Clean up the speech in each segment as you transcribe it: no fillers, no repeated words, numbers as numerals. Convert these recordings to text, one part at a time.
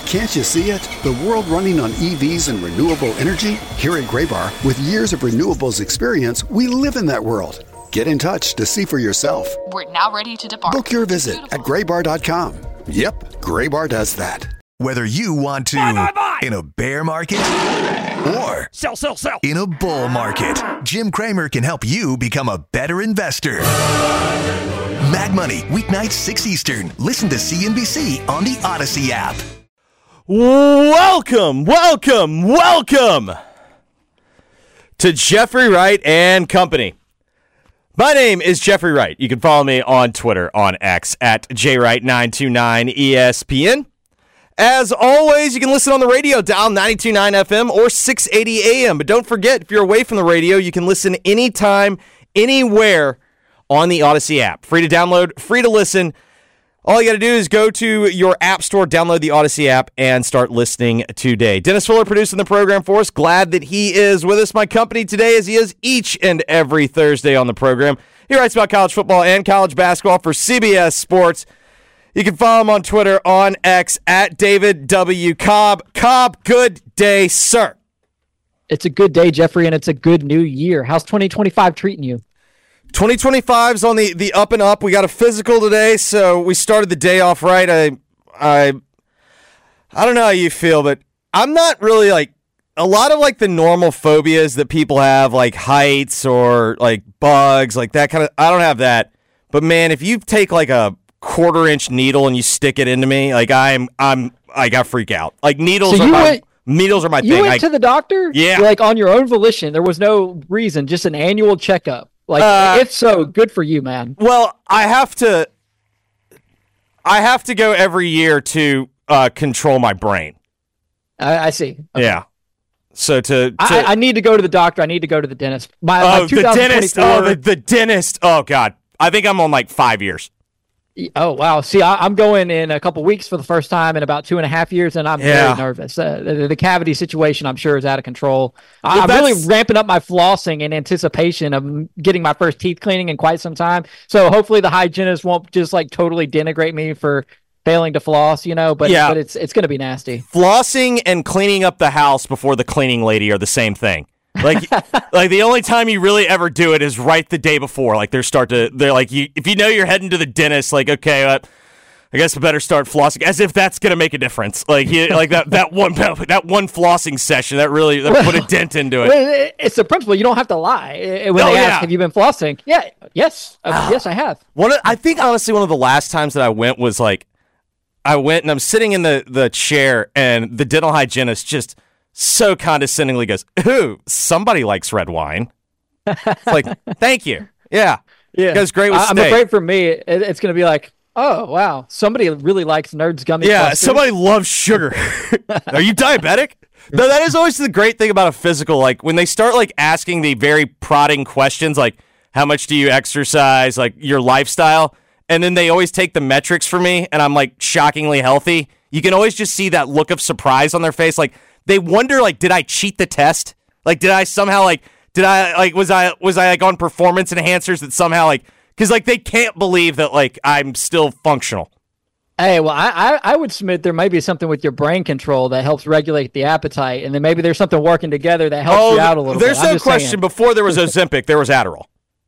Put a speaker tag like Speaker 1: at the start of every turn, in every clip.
Speaker 1: Can't you see it? The world running on EVs and renewable energy? Here at Graybar, with years of renewables experience, we live in that world. Get in touch to see for yourself.
Speaker 2: We're now ready to depart.
Speaker 1: Book your visit at graybar.com. Yep, Graybar does that.
Speaker 3: Whether you want to in a bear market or
Speaker 4: sell
Speaker 3: in a bull market, Jim Cramer can help you become a better investor. Mad Money, weeknights 6 Eastern. Listen to CNBC on the Odyssey app.
Speaker 4: Welcome to Jeffrey Wright and Company. My name is Jeffrey Wright. You can follow me on Twitter, on X, at jwright929ESPN. As always, you can listen on the radio, dial 92.9 FM or 680 AM. But don't forget, if you're away from the radio, you can listen anytime, anywhere on the Odyssey app. Free to download, free to listen. All you got to do is go to your app store, download the Odyssey app, and start listening today. Dennis Fuller producing the program for us. Glad that he is with us, my company today, as he is each and every Thursday on the program. He writes about college football and college basketball for CBS Sports. You can follow him on Twitter, on X, at David W. Cobb. Cobb, good day, sir.
Speaker 5: It's a good day, Jeffrey, and it's a good new year. How's 2025 treating you?
Speaker 4: 2025's on the up and up. We got a physical today, so we started the day off right. I don't know how you feel, but I'm not really like a lot of like the normal phobias that people have, like heights or like bugs, like that kind of. I don't have that, but man, if you take like a 1/4-inch needle and you stick it into me, like I got freak out. Like needles
Speaker 5: so
Speaker 4: are my thing.
Speaker 5: You went to the doctor?
Speaker 4: Yeah.
Speaker 5: Like on your own volition. There was no reason, just an annual checkup. Like if so, good for you, man.
Speaker 4: Well, I have to go every year to control my brain.
Speaker 5: I see. Okay.
Speaker 4: Yeah. So
Speaker 5: I need to go to the doctor. I need to go to the dentist. My
Speaker 4: the dentist. Oh, the dentist. Oh God. I think I'm on like 5 years.
Speaker 5: Oh, wow. See, I'm going in a couple weeks for the first time in about 2.5 years, and I'm very nervous. The cavity situation, I'm sure, is out of control. I'm really ramping up my flossing in anticipation of getting my first teeth cleaning in quite some time. So hopefully the hygienist won't just like totally denigrate me for failing to floss, but it's going to be nasty.
Speaker 4: Flossing and cleaning up the house before the cleaning lady are the same thing. Like the only time you really ever do it is right the day before. Like they're like, if you know you're heading to the dentist, like, okay, I guess I better start flossing, as if that's gonna make a difference. Like that one flossing session that put a dent into it.
Speaker 5: It's the principle. You don't have to lie when they ask, have you been flossing? Yeah, yes, yes, I have.
Speaker 4: I think honestly one of the last times that I went was like, I went and I'm sitting in the chair and the dental hygienist just so condescendingly goes, "Ooh, somebody likes red wine." It's like, thank you. Yeah. It goes great with steak.
Speaker 5: I'm afraid for me, it's going to be like, oh, wow, somebody really likes Nerds gummy clusters.
Speaker 4: Somebody loves sugar. Are you diabetic? No, that is always the great thing about a physical. Like when they start like asking the very prodding questions, like how much do you exercise, like your lifestyle, and then they always take the metrics for me, and I'm like shockingly healthy. You can always just see that look of surprise on their face, like. They wonder, like, did I cheat the test? Like, did I somehow, like, was I like on performance enhancers that somehow, like, because, like, they can't believe that, like, I'm still functional.
Speaker 5: Hey, well, I would submit there might be something with your brain control that helps regulate the appetite, and then maybe there's something working together that helps you out a little bit.
Speaker 4: There's no question. Before there was Ozempic, there was Adderall.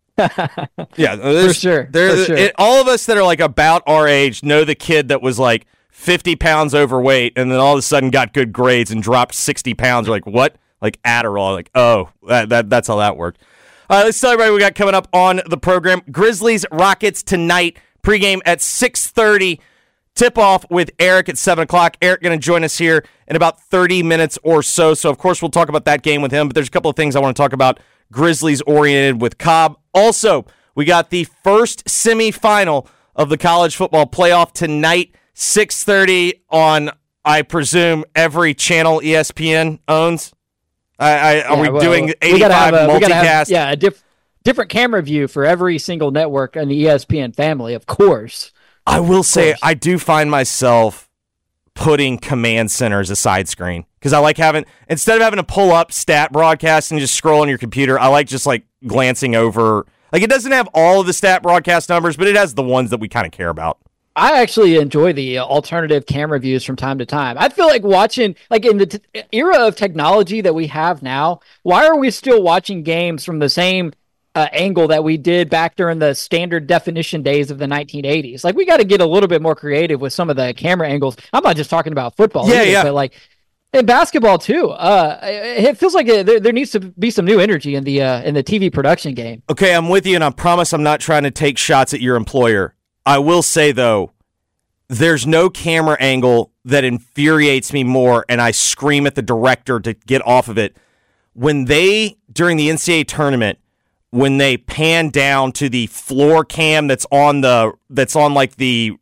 Speaker 4: Yeah.
Speaker 5: For sure.
Speaker 4: All of us that are, like, about our age know the kid that was, like, 50 pounds overweight, and then all of a sudden got good grades and dropped 60 pounds. You're like, what? Like Adderall. Like, oh, that's how that worked. Let's tell everybody what we got coming up on the program. Grizzlies, Rockets tonight. Pregame at 6:30. Tip-off with Eric at 7 o'clock. Eric going to join us here in about 30 minutes or so. So, of course, we'll talk about that game with him, but there's a couple of things I want to talk about Grizzlies-oriented with Cobb. Also, we got the first semifinal of the college football playoff tonight. 6:30 on, I presume, every channel ESPN owns. Are we doing 85 multicast?
Speaker 5: A different camera view for every single network in the ESPN family, of course.
Speaker 4: I will say I do find myself putting Command Center as a side screen because I like instead of having to pull up stat broadcast and just scroll on your computer, I like just like glancing over. Like it doesn't have all of the stat broadcast numbers, but it has the ones that we kind of care about.
Speaker 5: I actually enjoy the alternative camera views from time to time. I feel like watching, like in the era of technology that we have now, why are we still watching games from the same angle that we did back during the standard definition days of the 1980s? Like, we got to get a little bit more creative with some of the camera angles. I'm not just talking about football, but like in basketball too. It feels like there needs to be some new energy in the TV production game.
Speaker 4: Okay, I'm with you, and I promise I'm not trying to take shots at your employer. I will say, though, there's no camera angle that infuriates me more, and I scream at the director to get off of it. When they, during the NCAA tournament, when they pan down to the floor cam that's on like the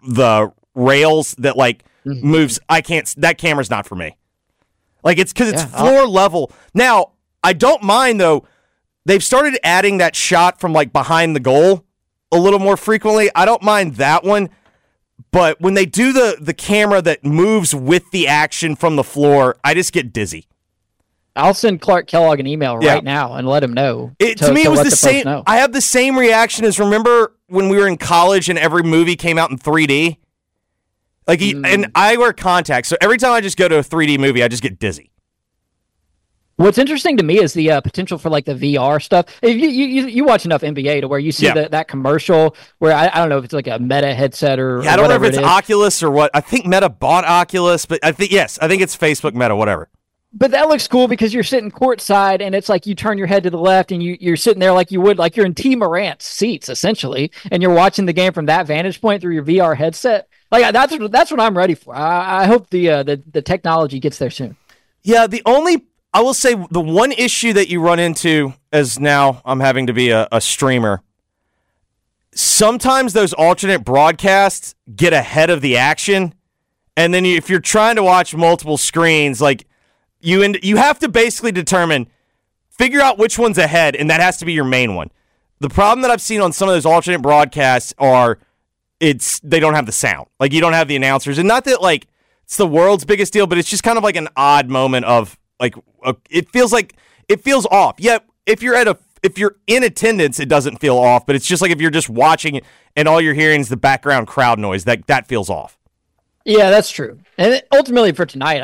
Speaker 4: rails that like moves, that camera's not for me. Like, it's because it's floor level. Now, I don't mind, though, they've started adding that shot from like behind the goal a little more frequently. I don't mind that one, but when they do the camera that moves with the action from the floor, I just get dizzy.
Speaker 5: I'll send Clark Kellogg an email right now and let him know.
Speaker 4: To me, it was the same. I have the same reaction as, remember when we were in college and every movie came out in 3D? Like, and I wear contacts, so every time I just go to a 3D movie, I just get dizzy.
Speaker 5: What's interesting to me is the potential for like the VR stuff. If you watch enough NBA to where you see that commercial where I don't know if it's like a Meta headset or
Speaker 4: I don't know if it's Oculus or what. I think Meta bought Oculus, but I think it's Facebook Meta, whatever.
Speaker 5: But that looks cool because you're sitting courtside and it's like you turn your head to the left and you're sitting there like you would, like you're in T. Morant's seats essentially, and you're watching the game from that vantage point through your VR headset. Like that's what I'm ready for. I hope the technology gets there soon.
Speaker 4: Yeah, I will say the one issue that you run into, as now I'm having to be a streamer, sometimes those alternate broadcasts get ahead of the action, and then if you're trying to watch multiple screens, like you have to basically figure out which one's ahead, and that has to be your main one. The problem that I've seen on some of those alternate broadcasts are they don't have the sound. Like, you don't have the announcers, and not that like it's the world's biggest deal, but it's just kind of like an odd moment of like it feels off. Yeah, if you're in attendance, it doesn't feel off, but it's just like if you're just watching it and all you're hearing is the background crowd noise, that feels off.
Speaker 5: Yeah, that's true. And ultimately for tonight,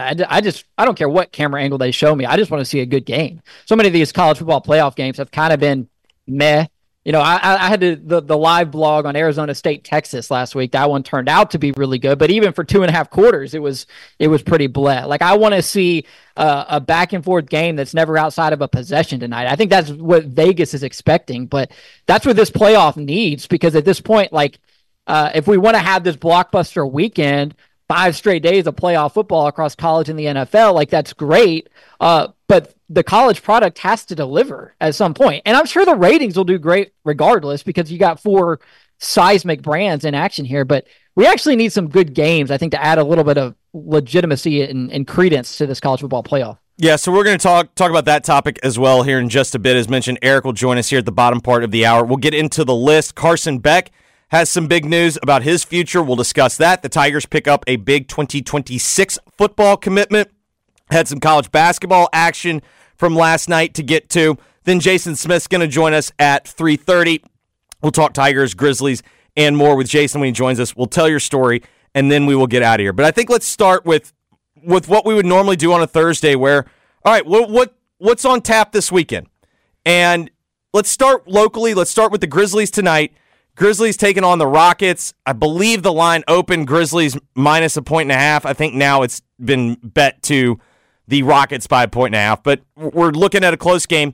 Speaker 5: I don't care what camera angle they show me. I just want to see a good game. So many of these college football playoff games have kind of been meh. You know, I had the live blog on Arizona State, Texas last week. That one turned out to be really good, but even for 2.5 quarters, it was pretty bleh. Like, I want to see a back and forth game that's never outside of a possession tonight. I think that's what Vegas is expecting, but that's what this playoff needs, because at this point, like, if we want to have this blockbuster weekend, 5 straight days of playoff football across college and the NFL, like, that's great. But the college product has to deliver at some point. And I'm sure the ratings will do great regardless, because you got 4 seismic brands in action here. But we actually need some good games, I think, to add a little bit of legitimacy and credence to this college football playoff.
Speaker 4: Yeah, so we're going to talk about that topic as well here in just a bit. As mentioned, Eric will join us here at the bottom part of the hour. We'll get into the list. Carson Beck has some big news about his future. We'll discuss that. The Tigers pick up a big 2026 football commitment. Had some college basketball action from last night to get to. Then Jason Smith's going to join us at 3:30. We'll talk Tigers, Grizzlies, and more with Jason when he joins us. We'll tell your story, and then we will get out of here. But I think let's start with what we would normally do on a Thursday, where, all right, what's on tap this weekend? And let's start locally. Let's start with the Grizzlies tonight. Grizzlies taking on the Rockets. I believe the line opened Grizzlies minus 1.5. I think now it's been bet to the Rockets by 1.5, but we're looking at a close game.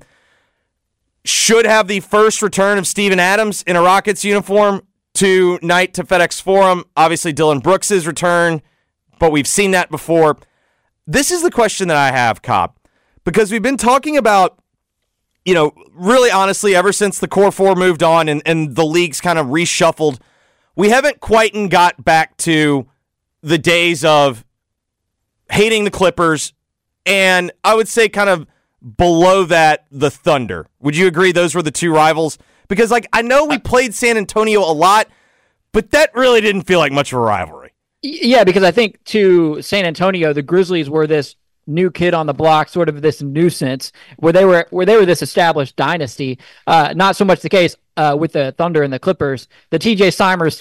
Speaker 4: Should have the first return of Steven Adams in a Rockets uniform tonight to FedEx Forum. Obviously, Dylan Brooks' return, but we've seen that before. This is the question that I have, Cobb, because we've been talking about, you know, really honestly, ever since the Core 4 moved on and the league's kind of reshuffled, we haven't quite got back to the days of hating the Clippers, and I would say kind of below that, the Thunder. Would you agree those were the two rivals? Because, like, I know we played San Antonio a lot, but that really didn't feel like much of a rivalry.
Speaker 5: Yeah, because I think to San Antonio, the Grizzlies were this new kid on the block, sort of this nuisance, where they were this established dynasty. Not so much the case with the Thunder and the Clippers. The TJ Simers stuff,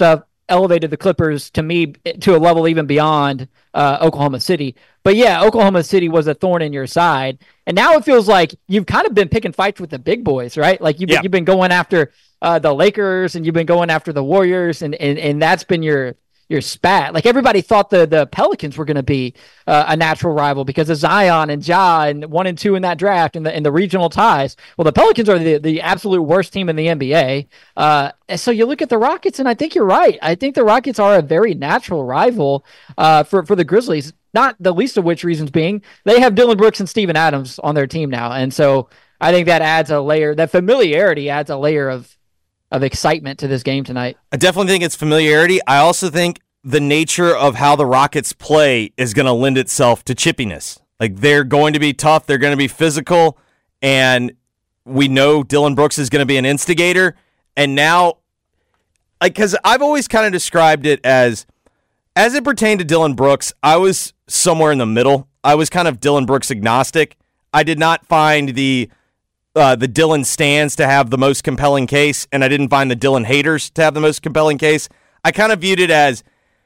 Speaker 5: elevated the Clippers to me to a level even beyond Oklahoma City. But yeah, Oklahoma City was a thorn in your side. And now it feels like you've kind of been picking fights with the big boys, right? Like you've been going after the Lakers and you've been going after the Warriors, and that's been your spat. Like everybody thought the Pelicans were going to be a natural rival because of Zion and Ja and 1 and 2 in that draft and the regional ties. Well, the Pelicans are the absolute worst team in the NBA. And so you look at the Rockets, and I think you're right. I think the Rockets are a very natural rival for the Grizzlies. Not the least of which reasons being they have Dillon Brooks and Steven Adams on their team now, and so I think that adds a layer. That familiarity adds a layer of excitement to this game tonight.
Speaker 4: I definitely think it's familiarity. I also think the nature of how the Rockets play is going to lend itself to chippiness. Like they're going to be tough, they're going to be physical, and we know Dillon Brooks is going to be an instigator. And now, like, because I've always kind of described it as it pertained to Dillon Brooks, I was somewhere in the middle. I was kind of Dillon Brooks agnostic. I did not find the Dillon stands to have the most compelling case, and I didn't find the Dillon haters to have the most compelling case. I kind of viewed it as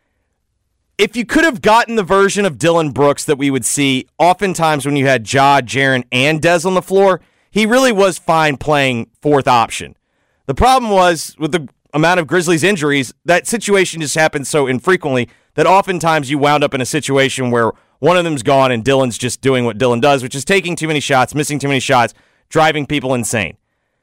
Speaker 4: if you could have gotten the version of Dillon Brooks that we would see oftentimes when you had Ja, Jaren, and Dez on the floor, he really was fine playing fourth option. The problem was with the amount of Grizzlies injuries, that situation just happened so infrequently that oftentimes you wound up in a situation where one of them's gone and Dillon's just doing what Dillon does, which is taking too many shots, missing too many shots, driving people insane.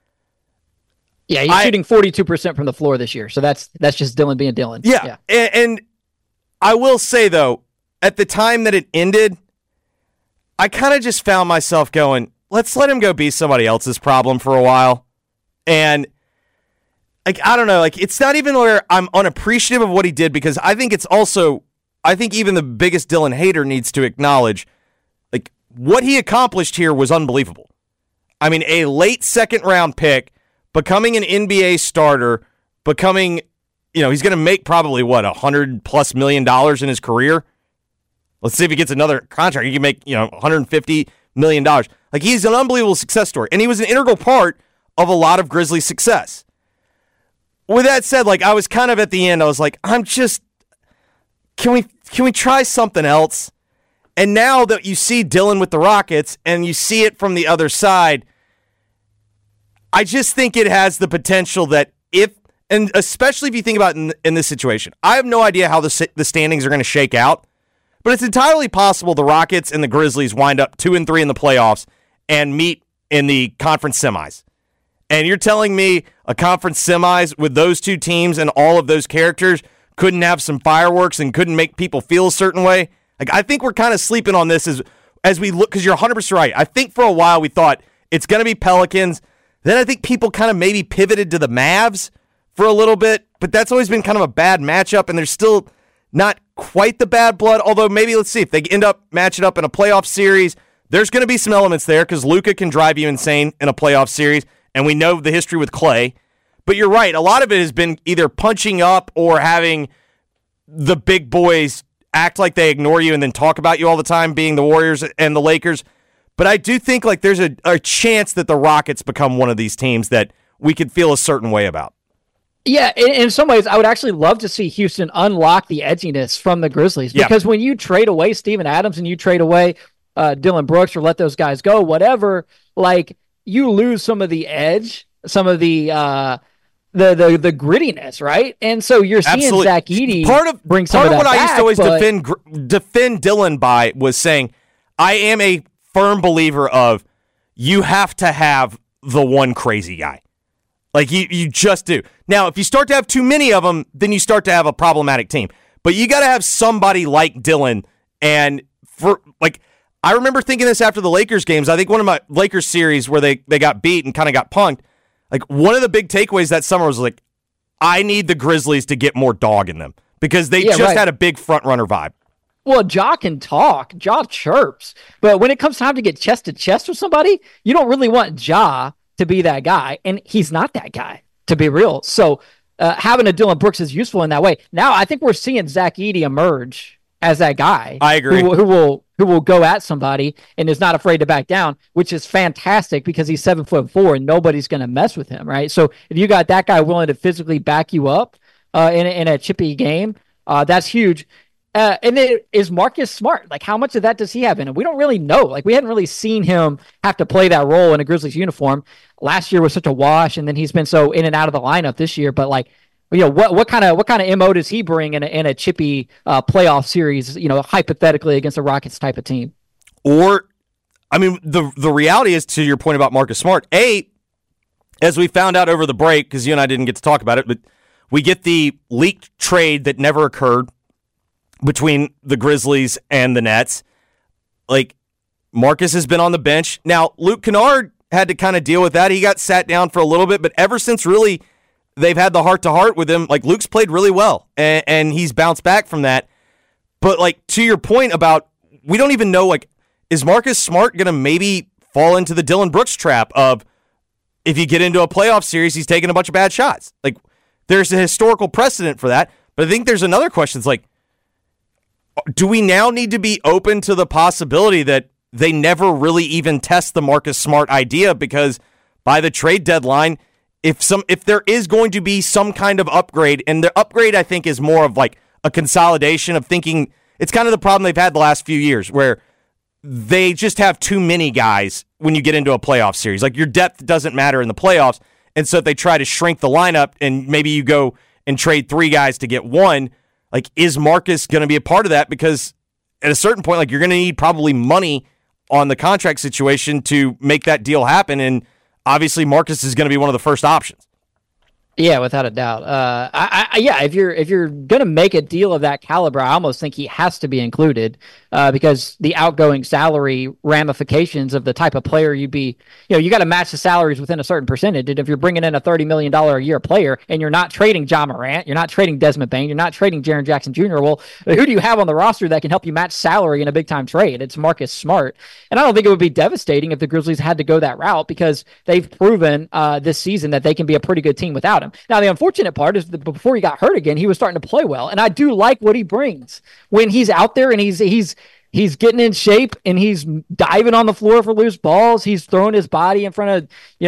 Speaker 5: Yeah, he's shooting 42% from the floor this year, so that's just Dillon being Dillon.
Speaker 4: Yeah. And I will say, though, at the time that it ended, I kind of just found myself going, let's let him go be somebody else's problem for a while. And like, I don't know, like it's not even where I'm unappreciative of what he did, because I think it's also, I think even the biggest Dillon hater needs to acknowledge, like, what he accomplished here was unbelievable. I mean, a late second round pick, becoming an NBA starter, becoming, he's going to make probably $100+ million in his career. Let's see if he gets another contract. He can make, $150 million. Like, he's an unbelievable success story, and he was an integral part of a lot of Grizzlies' success. With that said, like, I was kind of at the end, I was like, can we try something else? And now that you see Dillon with the Rockets and you see it from the other side, I just think it has the potential that and especially if you think about in this situation, I have no idea how the standings are going to shake out, but it's entirely possible the Rockets and the Grizzlies wind up 2-3 in the playoffs and meet in the conference semis. And you're telling me a conference semis with those two teams and all of those characters couldn't have some fireworks and couldn't make people feel a certain way? Like, I think we're kind of sleeping on this as we look, because you're 100% right. I think for a while we thought it's going to be Pelicans. Then I think people kind of maybe pivoted to the Mavs for a little bit, but that's always been kind of a bad matchup, and there's still not quite the bad blood, although maybe, let's see, if they end up matching up in a playoff series, there's going to be some elements there because Luka can drive you insane in a playoff series, and we know the history with Clay. But you're right, a lot of it has been either punching up or having the big boys act like they ignore you and then talk about you all the time, being the Warriors and the Lakers. But I do think like there's a chance that the Rockets become one of these teams that we could feel a certain way about.
Speaker 5: Yeah, in some ways, I would actually love to see Houston unlock the edginess from the Grizzlies, because when you trade away Steven Adams and you trade away Dillon Brooks or let those guys go, whatever, like, you lose some of the edge, some of the grittiness, right? And so you're seeing Zach Edey bring some of that back. Part of what I used to always
Speaker 4: defend Dillon by was saying, I am a firm believer of you have to have the one crazy guy. Like, you just do. Now, if you start to have too many of them, then you start to have a problematic team. But you got to have somebody like Dillon. And I remember thinking this after the Lakers games. I think one of my Lakers series where they got beat and kind of got punked, like, one of the big takeaways that summer was like, I need the Grizzlies to get more dog in them because they had a big front runner vibe.
Speaker 5: Well, Ja can talk. Ja chirps. But when it comes time to get chest to chest with somebody, you don't really want Ja to be that guy. And he's not that guy, to be real. So having a Dillon Brooks is useful in that way. Now, I think we're seeing Zach Edey emerge as that guy.
Speaker 4: I agree.
Speaker 5: Who will go at somebody and is not afraid to back down, which is fantastic because he's 7'4" and nobody's going to mess with him, right? So if you got that guy willing to physically back you up, in a chippy game. That's huge. And then is Marcus Smart? Like, how much of that does he have in him? We don't really know. Like, we hadn't really seen him have to play that role in a Grizzlies uniform. Last year was such a wash, and then he's been so in and out of the lineup this year. But like, what kind of MO does he bring in a chippy playoff series? Hypothetically against a Rockets type of team.
Speaker 4: Or, I mean, the reality is, to your point about Marcus Smart, as we found out over the break, because you and I didn't get to talk about it, but we get the leaked trade that never occurred between the Grizzlies and the Nets. Like, Marcus has been on the bench. Now, Luke Kennard had to kind of deal with that. He got sat down for a little bit, but ever since really they've had the heart-to-heart with him, like, Luke's played really well, and he's bounced back from that. But, like, to your point about, we don't even know, like, is Marcus Smart going to maybe fall into the Dillon Brooks trap of, if you get into a playoff series, he's taking a bunch of bad shots? Like, there's a historical precedent for that. But I think there's another question. It's like, do we now need to be open to the possibility that they never really even test the Marcus Smart idea? Because by the trade deadline, if there is going to be some kind of upgrade, and the upgrade I think is more of like a consolidation of thinking, it's kind of the problem they've had the last few years where they just have too many guys when you get into a playoff series. Like, your depth doesn't matter in the playoffs, and so if they try to shrink the lineup and maybe you go and trade 3 guys to get 1, like, is Marcus going to be a part of that? Because at a certain point, like, you're going to need probably money on the contract situation to make that deal happen, and obviously Marcus is going to be one of the first options.
Speaker 5: Yeah, without a doubt. If you're gonna make a deal of that caliber, I almost think he has to be included because the outgoing salary ramifications of the type of player you'd be. You got to match the salaries within a certain percentage. And if you're bringing in a $30 million a year player and you're not trading Ja Morant, you're not trading Desmond Bane, you're not trading Jaren Jackson Jr. Well, who do you have on the roster that can help you match salary in a big time trade? It's Marcus Smart, and I don't think it would be devastating if the Grizzlies had to go that route because they've proven this season that they can be a pretty good team without him. Now, the unfortunate part is that before he got hurt again, he was starting to play well. And I do like what he brings when he's out there and he's getting in shape and he's diving on the floor for loose balls. He's throwing his body in front of,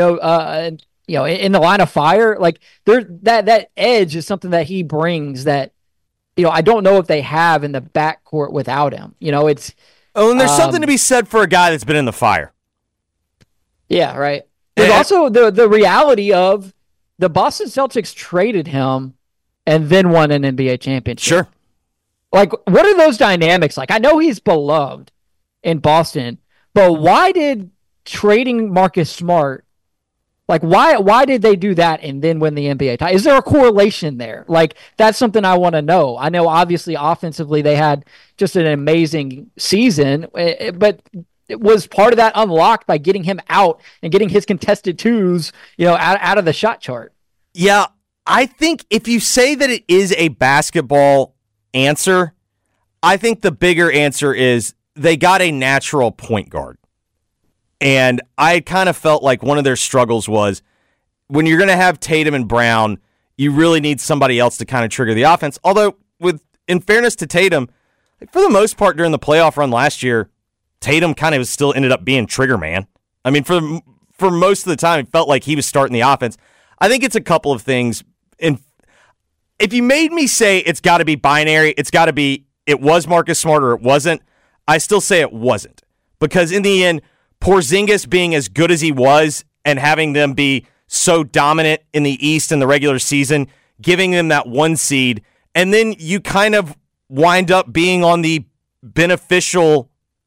Speaker 5: in the line of fire. Like, that edge is something that he brings that, I don't know if they have in the backcourt without him. It's.
Speaker 4: Oh, and there's something to be said for a guy that's been in the fire.
Speaker 5: Yeah, right. There's also the reality of, the Boston Celtics traded him and then won an NBA championship.
Speaker 4: Sure.
Speaker 5: Like, what are those dynamics like? I know he's beloved in Boston, but why did trading Marcus Smart, like, why did they do that and then win the NBA title? Is there a correlation there? Like, that's something I want to know. I know, obviously, offensively, they had just an amazing season, but it was part of that unlocked by getting him out and getting his contested twos, out of the shot chart.
Speaker 4: Yeah, I think if you say that it is a basketball answer, I think the bigger answer is they got a natural point guard. And I kind of felt like one of their struggles was when you're going to have Tatum and Brown, you really need somebody else to kind of trigger the offense. Although, in fairness to Tatum, for the most part during the playoff run last year, Tatum kind of still ended up being trigger man. I mean, for most of the time, it felt like he was starting the offense. I think it's a couple of things. And if you made me say it's got to be binary, it's got to be it was Marcus Smart or it wasn't, I still say it wasn't. Because in the end, Porzingis being as good as he was and having them be so dominant in the East in the regular season, giving them that 1 seed, and then you kind of wind up being on the beneficiary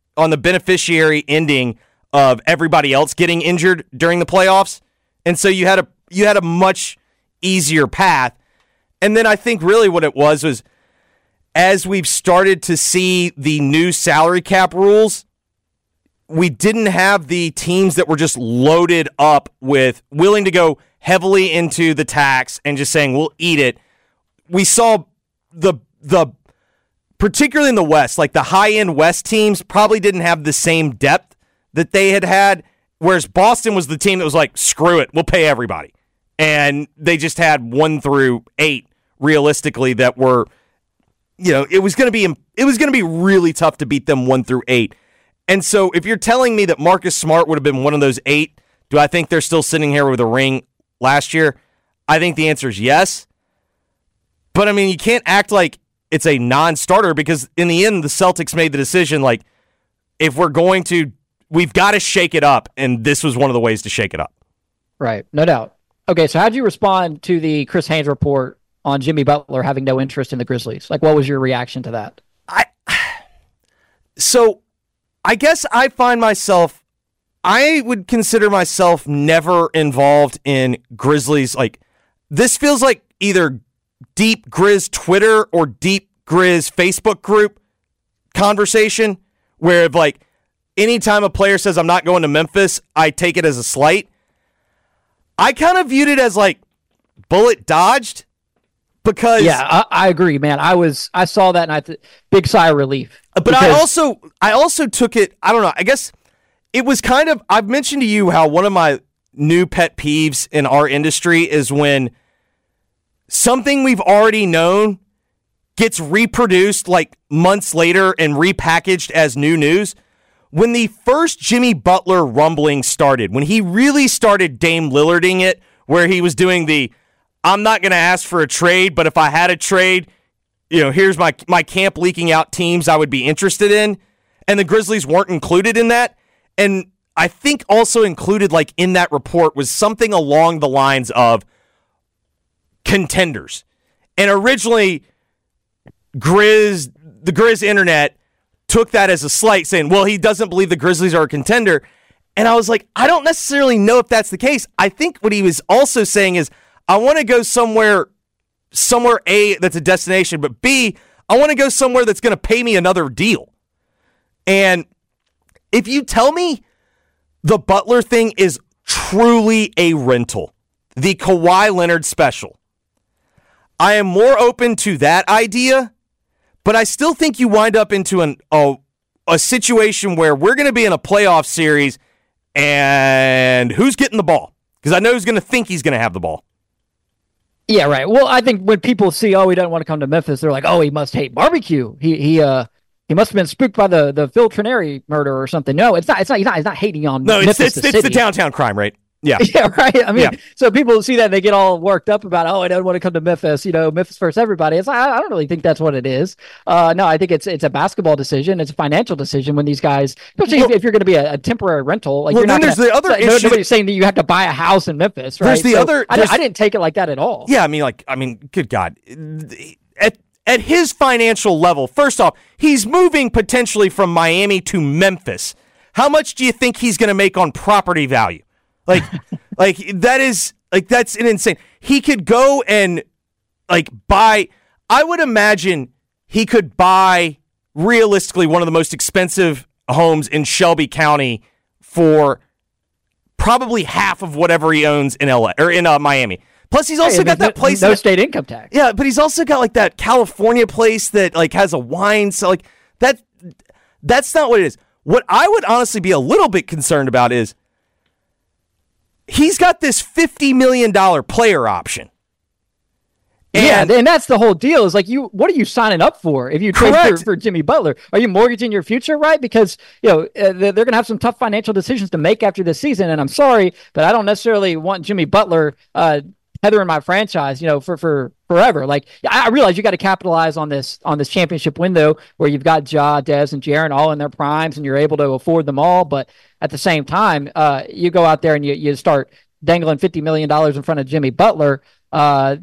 Speaker 4: ending of everybody else getting injured during the playoffs. And so you had a much easier path. And then I think really what it was as we've started to see the new salary cap rules, we didn't have the teams that were just loaded up with willing to go heavily into the tax and just saying, we'll eat it. We saw the particularly in the West, like the high-end West teams probably didn't have the same depth that they had, whereas Boston was the team that was like, screw it, we'll pay everybody. And they just had 1 through 8 realistically that were, it was going to be really tough to beat them 1 through 8. And so if you're telling me that Marcus Smart would have been one of those 8, do I think they're still sitting here with a ring last year? I think the answer is yes. But I mean, you can't act like it's a non-starter because in the end, the Celtics made the decision, like, if we're going to, we've got to shake it up, and this was one of the ways to shake it up.
Speaker 5: Right, no doubt. Okay, so how did you respond to the Chris Haynes report on Jimmy Butler having no interest in the Grizzlies? Like, what was your reaction to that?
Speaker 4: So I guess I would consider myself never involved in Grizzlies. Like, this feels like either deep Grizz Twitter or deep Grizz Facebook group conversation where, like, anytime a player says I'm not going to Memphis, I take it as a slight. I kind of viewed it as like bullet dodged because
Speaker 5: I agree, man. I saw that and big sigh of relief.
Speaker 4: But I also took it, I don't know, I guess it was kind of, I've mentioned to you how one of my new pet peeves in our industry is when something we've already known gets reproduced like months later and repackaged as new news. When the first Jimmy Butler rumbling started, when he really started Dame Lillarding it, where he was doing the, I'm not going to ask for a trade, but if I had a trade, here's my camp leaking out teams I would be interested in, and the Grizzlies weren't included in that. And I think also included, like, in that report was something along the lines of contenders. And originally, the Grizz internet took that as a slight, saying, well, he doesn't believe the Grizzlies are a contender. And I was like, I don't necessarily know if that's the case. I think what he was also saying is, I want to go somewhere A, that's a destination, but B, I want to go somewhere that's going to pay me another deal. And if you tell me the Butler thing is truly a rental, the Kawhi Leonard special, I am more open to that idea. But I still think you wind up into a situation where we're going to be in a playoff series, and who's getting the ball? Because I know who's going to think he's going to have the ball.
Speaker 5: Yeah, right. Well, I think when people see, he doesn't want to come to Memphis, they're like, he must hate barbecue. He must have been spooked by the Phil Trineri murder or something. No, it's not. He's not hating on. No, Memphis,
Speaker 4: it's the downtown crime rate. Yeah.
Speaker 5: Yeah, right. I mean, So people see that and they get all worked up about, I don't want to come to Memphis, Memphis first everybody. It's like, I don't really think that's what it is. No, I think it's a basketball decision. It's a financial decision when these guys, especially if you're going to be a temporary rental, like you're not
Speaker 4: there's the other issue.
Speaker 5: Nobody's saying that you have to buy a house in Memphis, right?
Speaker 4: There's the other.
Speaker 5: I didn't take it like that at all.
Speaker 4: Yeah, I mean, good God. At his financial level, first off, he's moving potentially from Miami to Memphis. How much do you think he's going to make on property value? Like that's an insane. He could go and buy. I would imagine he could buy realistically one of the most expensive homes in Shelby County for probably half of whatever he owns in LA or in Miami. Plus, he's also got that place.
Speaker 5: No state income tax.
Speaker 4: Yeah, but he's also got that California place that has a wine. So that's not what it is. What I would honestly be a little bit concerned about is, he's got this $50 million player option.
Speaker 5: And that's the whole deal. Is like, what are you signing up for if you trade for Jimmy Butler? Are you mortgaging your future, right? Because they're going to have some tough financial decisions to make after this season. And I'm sorry, but I don't necessarily want Jimmy Butler tethering my franchise, for forever. Like, I realize you got to capitalize on this championship window where you've got Ja, Dez, and Jaren all in their primes, and you're able to afford them all. But at the same time, you go out there and you start dangling $50 million in front of Jimmy Butler. I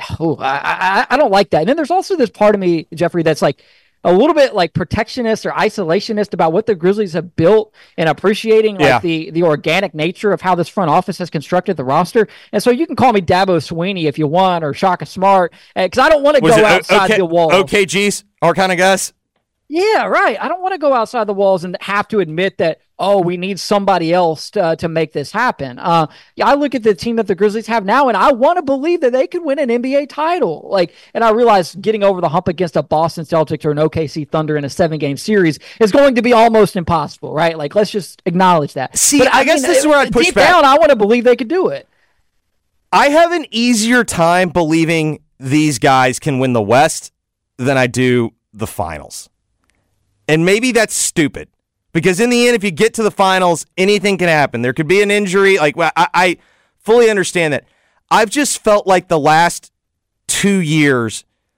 Speaker 5: don't like that. And then there's also this part of me, Jeffrey, that's like a little bit like protectionist or isolationist about what the Grizzlies have built and appreciating the organic nature of how this front office has constructed the roster. And so you can call me Dabo Swinney if you want, or Shaka Smart, because I don't want to go outside the walls.
Speaker 4: Okay, geez, our kind of guys.
Speaker 5: Yeah, right. I don't want to go outside the walls and have to admit that, we need somebody else to make this happen. I look at the team that the Grizzlies have now, and I want to believe that they could win an NBA title. And I realize getting over the hump against a Boston Celtics or an OKC Thunder in a 7-game series is going to be almost impossible, right? Let's just acknowledge that.
Speaker 4: See, I guess this is where I'd push
Speaker 5: deep
Speaker 4: back.
Speaker 5: Down, I want to believe they could do it.
Speaker 4: I have an easier time believing these guys can win the West than I do the finals. And maybe that's stupid. Because in the end, if you get to the finals, anything can happen. There could be an injury. I fully understand that. I've just felt like the last 2 years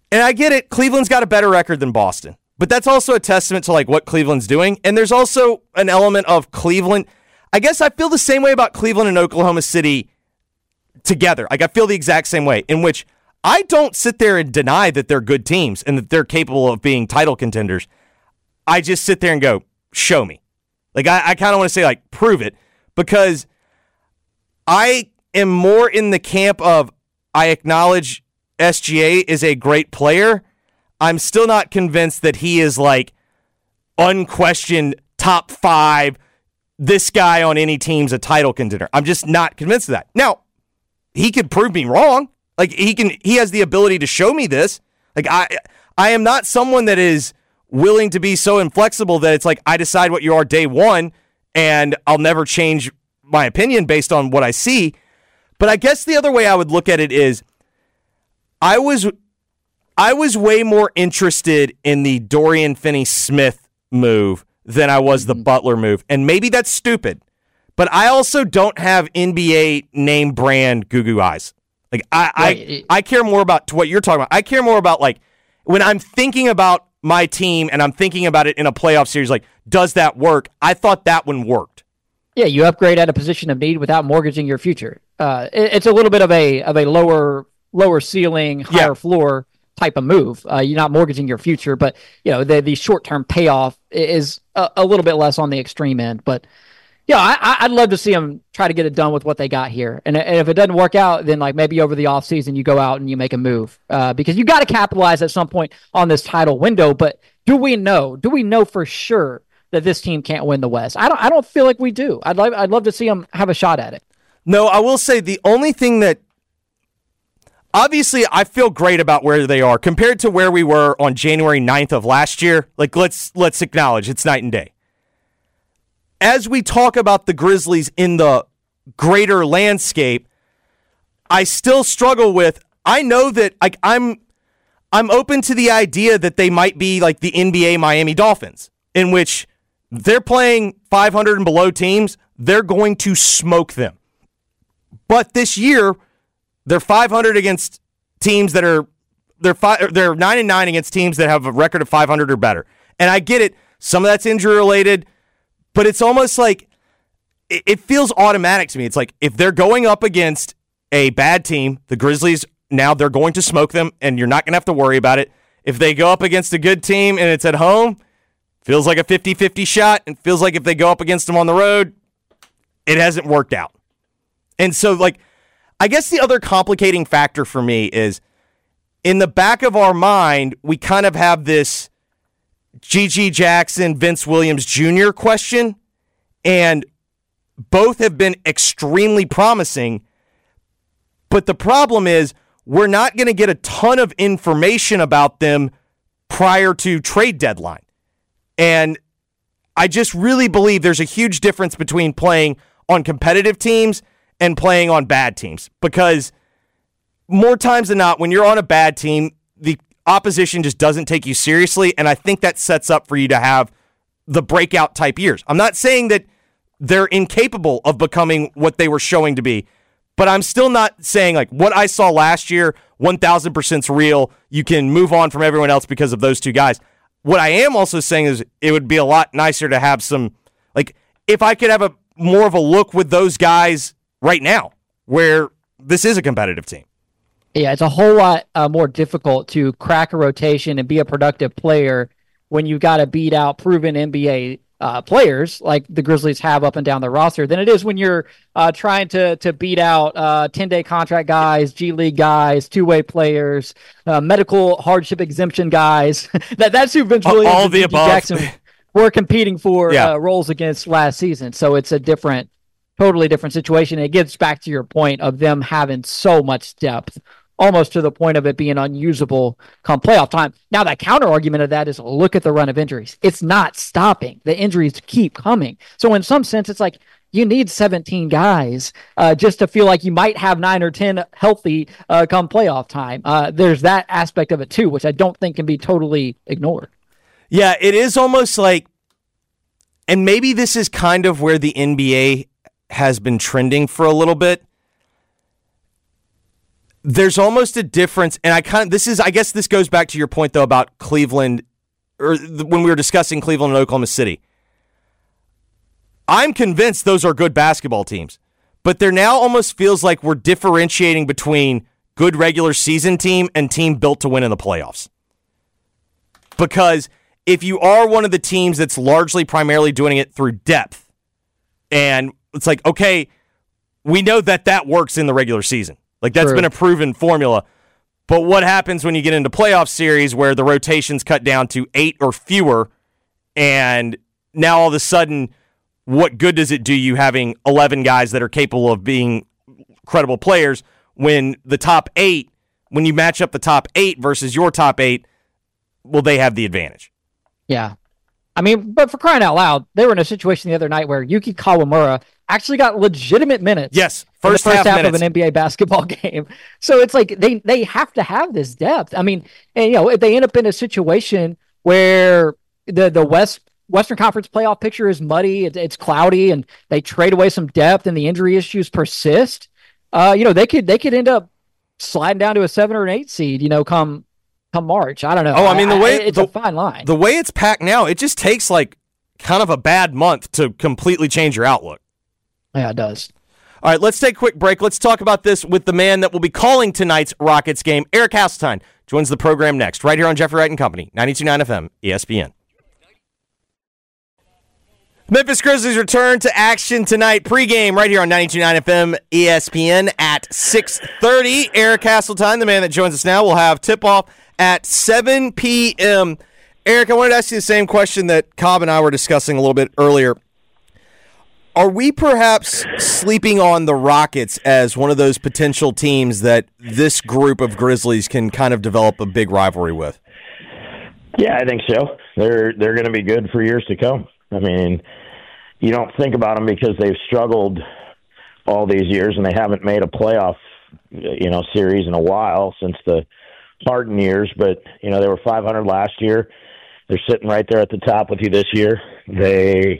Speaker 4: And I get it. Cleveland's got a better record than Boston. But that's also a testament to like what Cleveland's doing. And there's also an element of Cleveland. I guess I feel the same way about Cleveland and Oklahoma City together. Like I feel the exact same way, in which I don't sit there and deny that they're good teams and that they're capable of being title contenders. I just sit there and go, show me. Like I kind of want to say like, prove it, because I am more in the camp of I acknowledge SGA is a great player. I'm still not convinced that he is like unquestioned top 5. This guy on any team's a title contender. I'm just not convinced of that. Now, he could prove me wrong. Like he has the ability to show me this. Like I am not someone that is willing to be so inflexible that it's like I decide what you are day one and I'll never change my opinion based on what I see. But I guess the other way I would look at it is I was way more interested in the Dorian Finney-Smith move than I was the Butler move. And maybe that's stupid, but I also don't have NBA name brand goo eyes. Like I care more about what you're talking about. I care more about like when I'm thinking about my team and I'm thinking about it in a playoff series, like, does that work? I thought that one worked.
Speaker 5: Yeah, you upgrade at a position of need without mortgaging your future. It's a little bit of a lower ceiling, higher floor type of move. You're not mortgaging your future, but you know the short-term payoff is a little bit less on the extreme end. But yeah, I'd love to see them try to get it done with what they got here. And if it doesn't work out, then like maybe over the offseason you go out and you make a move because you got to capitalize at some point on this title window. But do we know for sure that this team can't win the West? I don't feel like we do. I'd love to see them have a shot at it.
Speaker 4: No, I will say the only thing that obviously I feel great about where they are compared to where we were on January 9th of last year. Like let's acknowledge it's night and day. As we talk about the Grizzlies in the greater landscape, I still struggle with, I know that like I'm open to the idea that they might be like the NBA Miami Dolphins, in which they're playing 500 and below teams, they're going to smoke them. But this year, they're 500 against teams that are they're 9-9 against teams that have a record of 500 or better. And I get it, some of that's injury related. But it's almost like it feels automatic to me. It's like if they're going up against a bad team, the Grizzlies, now they're going to smoke them, and you're not going to have to worry about it. If they go up against a good team and it's at home, feels like a 50-50 shot, and feels like if they go up against them on the road, it hasn't worked out. And so, like, I guess the other complicating factor for me is in the back of our mind, we kind of have this G.G. Jackson, Vince Williams Jr. question, and both have been extremely promising. But the problem is we're not going to get a ton of information about them prior to trade deadline. And I just really believe there's a huge difference between playing on competitive teams and playing on bad teams, because more times than not, when you're on a bad team, the opposition just doesn't take you seriously, and I think that sets up for you to have the breakout type years. I'm not saying that they're incapable of becoming what they were showing to be, but I'm still not saying like what I saw last year, 1,000% is real. You can move on from everyone else because of those two guys. What I am also saying is it would be a lot nicer to have some, like, if I could have a more of a look with those guys right now, where this is a competitive team.
Speaker 5: Yeah, it's a whole lot more difficult to crack a rotation and be a productive player when you've got to beat out proven NBA players like the Grizzlies have up and down the roster than it is when you're trying to beat out 10-day contract guys, G League guys, two-way players, medical hardship exemption guys. That's who Vince Williams
Speaker 4: all the above.
Speaker 5: Jackson were competing for roles against last season. So it's a totally different situation. It gets back to your point of them having so much depth, almost to the point of it being unusable come playoff time. Now, the counter argument of that is look at the run of injuries. It's not stopping. The injuries keep coming. So in some sense, it's like you need 17 guys just to feel like you might have 9 or 10 healthy come playoff time. There's that aspect of it too, which I don't think can be totally ignored.
Speaker 4: Yeah, it is almost like, and maybe this is kind of where the NBA has been trending for a little bit. there's almost a difference, and I guess this goes back to your point though about Cleveland, or when we were discussing Cleveland and Oklahoma City. I'm convinced those are good basketball teams, but there now almost feels like we're differentiating between good regular season team and team built to win in the playoffs. Because if you are one of the teams that's largely primarily doing it through depth, and it's like, okay, we know that works in the regular season. Like, that's been a proven formula. But what happens when you get into playoff series where the rotation's cut down to 8 or fewer, and now all of a sudden, what good does it do you having 11 guys that are capable of being credible players when the top 8, when you match up the top 8 versus your top 8, well, they have the advantage.
Speaker 5: Yeah. I mean, but for crying out loud, they were in a situation the other night where Yuki Kawamura actually got legitimate minutes.
Speaker 4: Yes,
Speaker 5: first half of an NBA basketball game. So it's like they have to have this depth. I mean, and if they end up in a situation where the Western Conference playoff picture is muddy, it's cloudy, and they trade away some depth, and the injury issues persist, they could end up sliding down to a 7 or an 8 seed. Come March. I don't know.
Speaker 4: Oh, I mean,
Speaker 5: it's a fine line.
Speaker 4: The way it's packed now, it just takes like kind of a bad month to completely change your outlook.
Speaker 5: Yeah, it does.
Speaker 4: All right, let's take a quick break. Let's talk about this with the man that will be calling tonight's Rockets game. Eric Hasseltine joins the program next, right here on Jeffrey Wright and Company, 92.9 FM, ESPN. Memphis Grizzlies return to action tonight, pregame right here on 92.9 FM, ESPN at 6:30. Eric Hasseltine, the man that joins us now, will have tip-off at 7 p.m. Eric, I wanted to ask you the same question that Cobb and I were discussing a little bit earlier. Are we perhaps sleeping on the Rockets as one of those potential teams that this group of Grizzlies can kind of develop a big rivalry with?
Speaker 2: Yeah, I think so. They're going to be good for years to come. I mean, you don't think about them because they've struggled all these years and they haven't made a playoff, series in a while since the Harden years. But they were 500 last year. They're sitting right there at the top with you this year. They,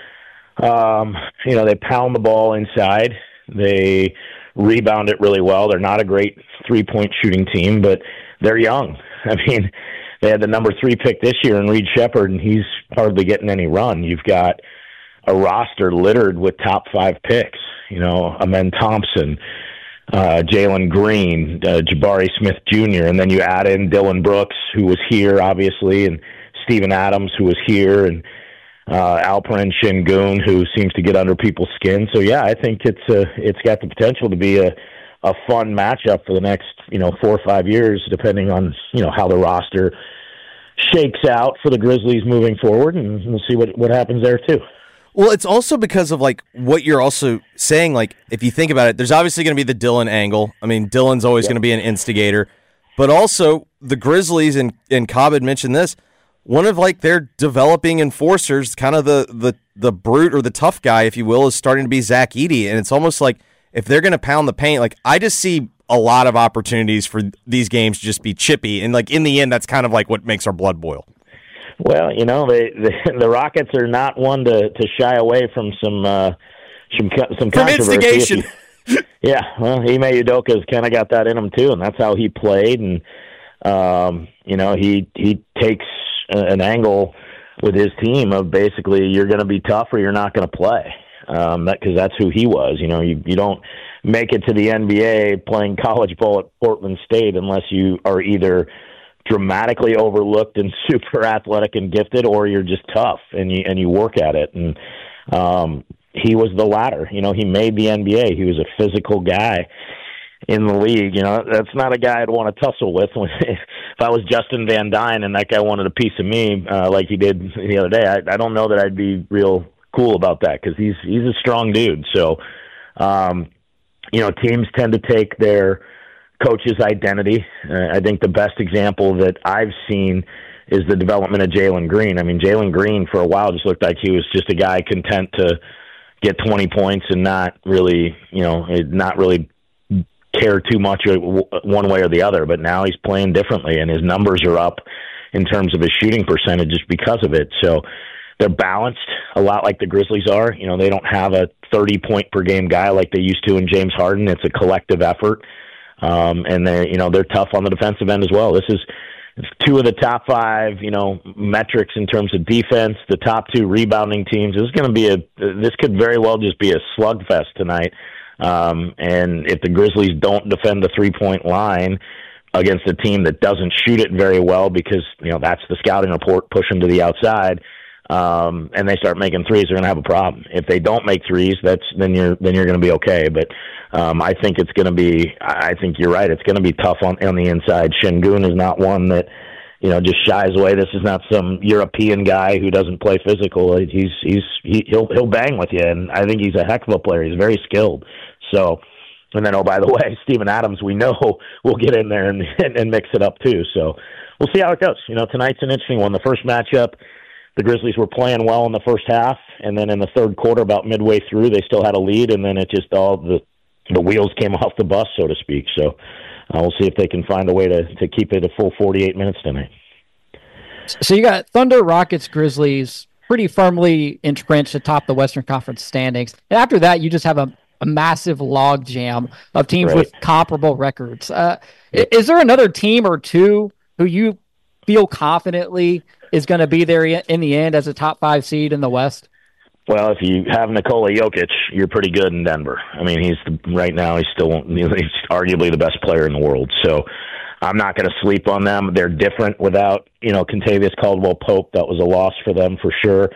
Speaker 2: they pound the ball inside. They rebound it really well. They're not a great 3-point shooting team, but they're young. I mean, they had the number 3 pick this year in Reed Shepherd, and he's hardly getting any run. You've got a roster littered with top 5 picks. Amen Thompson, Jalen Green, Jabari Smith Jr., and then you add in Dylan Brooks, who was here, obviously, and Steven Adams, who was here, and Alperen Şengün, who seems to get under people's skin. So, yeah, I think it's got the potential to be a fun matchup for the next, 4 or 5 years, depending on, how the roster shakes out for the Grizzlies moving forward, and we'll see what happens there, too.
Speaker 4: Well, it's also because of, what you're also saying, if you think about it, there's obviously going to be the Dylan angle. I mean, Dylan's always going to be an instigator. But also, the Grizzlies, and Cobb had mentioned this, one of, their developing enforcers, kind of the brute or the tough guy, if you will, is starting to be Zach Edey. And it's almost like if they're going to pound the paint, I just see a lot of opportunities for these games to just be chippy. And, in the end, that's kind of what makes our blood boil.
Speaker 2: Well, the Rockets are not one to shy away from some controversy.
Speaker 4: From instigation.
Speaker 2: Yeah, well, Ime Udoka's kind of got that in him too, and that's how he played. And he takes an angle with his team of basically you're going to be tough or you're not going to play. Because that's who he was. You don't make it to the NBA playing college ball at Portland State unless you are either dramatically overlooked and super athletic and gifted, or you're just tough and you work at it. And he was the latter. He made the NBA. He was a physical guy in the league. That's not a guy I'd want to tussle with. If I was Justin Van Dyne and that guy wanted a piece of me like he did the other day, I don't know that I'd be real cool about that because he's a strong dude. So, teams tend to take their coach's identity. I think the best example that I've seen is the development of Jalen Green. I mean, Jalen Green for a while just looked like he was just a guy content to get 20 points and not really care too much one way or the other. But now he's playing differently, and his numbers are up in terms of his shooting percentage just because of it. So they're balanced a lot like the Grizzlies are. They don't have a 30-point-per-game guy like they used to in James Harden. It's a collective effort. And they're tough on the defensive end as well. This is two of the top 5, metrics in terms of defense, the top 2 rebounding teams. This could very well just be a slugfest tonight. And if the Grizzlies don't defend the 3-point line against a team that doesn't shoot it very well, because, that's the scouting report, push them to the outside, and they start making threes, they're going to have a problem. If they don't make threes, then you're going to be okay. But I think it's going to be. I think you're right. It's going to be tough on the inside. Şengün is not one that just shies away. This is not some European guy who doesn't play physical. He'll bang with you, and I think he's a heck of a player. He's very skilled. So. And then, by the way, Steven Adams, we know will get in there and mix it up too. So we'll see how it goes. Tonight's an interesting one. The first matchup, the Grizzlies were playing well in the first half, and then in the third quarter, about midway through, they still had a lead, and then it just all the wheels came off the bus, so to speak. So we'll see if they can find a way to keep it a full 48 minutes tonight.
Speaker 5: So you got Thunder, Rockets, Grizzlies pretty firmly entrenched atop the Western Conference standings. And after that, you just have a massive log jam of teams with comparable records. Is there another team or two who you feel confidently is going to be there in the end as a top 5 seed in the West?
Speaker 2: Well, if you have Nikola Jokic, you're pretty good in Denver. I mean, he's arguably the best player in the world. So I'm not going to sleep on them. They're different without, Kentavious Caldwell-Pope. That was a loss for them for sure.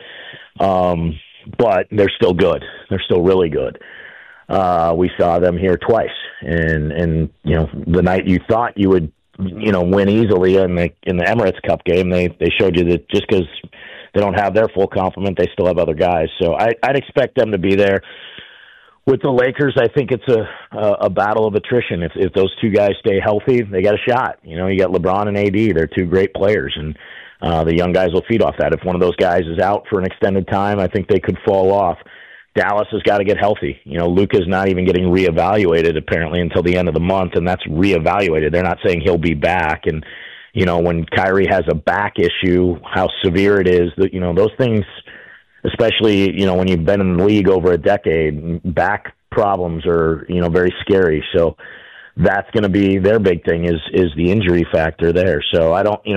Speaker 2: But they're still good. They're still really good. We saw them here twice, and the night you thought you would win easily in the Emirates Cup game, they showed you that just because they don't have their full complement, they still have other guys. So I'd expect them to be there. With the Lakers, I think it's a battle of attrition. If those two guys stay healthy, they got a shot. You got LeBron and AD; they're two great players, and the young guys will feed off that. If one of those guys is out for an extended time, I think they could fall off. Dallas has got to get healthy. Luka's not even getting reevaluated apparently until the end of the month, and that's reevaluated. They're not saying he'll be back. And, when Kyrie has a back issue, how severe it is, those things, especially, when you've been in the league over a decade, back problems are, very scary. So that's going to be their big thing is the injury factor there. So I don't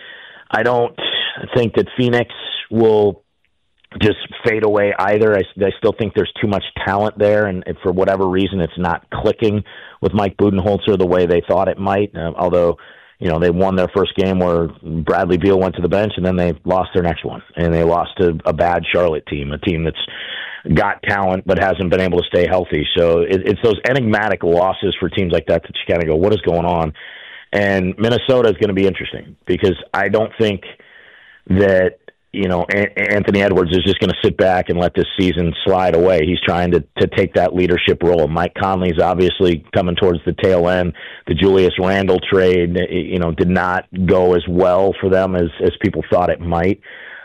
Speaker 2: think that Phoenix will just fade away either. I still think there's too much talent there, and for whatever reason, it's not clicking with Mike Budenholzer the way they thought it might. Although, they won their first game where Bradley Beal went to the bench, and then they lost their next one, and they lost to a bad Charlotte team, a team that's got talent but hasn't been able to stay healthy. So it's those enigmatic losses for teams like that you kind of go, what is going on? And Minnesota is going to be interesting because I don't think that Anthony Edwards is just going to sit back and let this season slide away. He's trying to take that leadership role. Mike Conley's obviously coming towards the tail end. The Julius Randle trade, did not go as well for them as people thought it might.